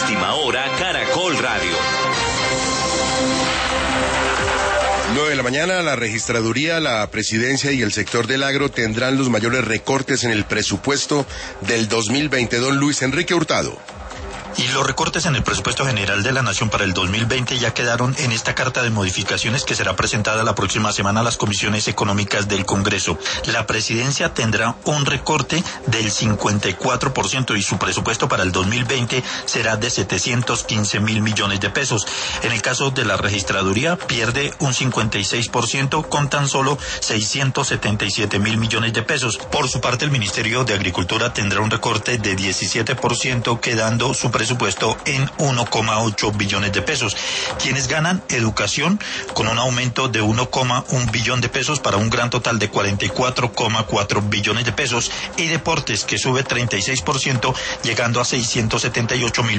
Última Hora Caracol Radio. 9 de la mañana, la registraduría, la presidencia y el sector del agro tendrán los mayores recortes en el presupuesto del 2020. Don Luis Enrique Hurtado. Y los recortes en el presupuesto general de la Nación para el 2020 ya quedaron en esta carta de modificaciones que será presentada la próxima semana a las comisiones económicas del Congreso. La presidencia tendrá un recorte del 54% y su presupuesto para el 2020 será de 715.000 millones de pesos. En el caso de la registraduría pierde un 56% con tan solo 677.000 millones de pesos. Por su parte, el Ministerio de Agricultura tendrá un recorte de 17%, quedando su presupuesto en 1,8 billones de pesos. Quienes ganan educación con un aumento de 1,1 billón de pesos para un gran total de 44,4 billones de pesos, y deportes que sube 36% llegando a 678.000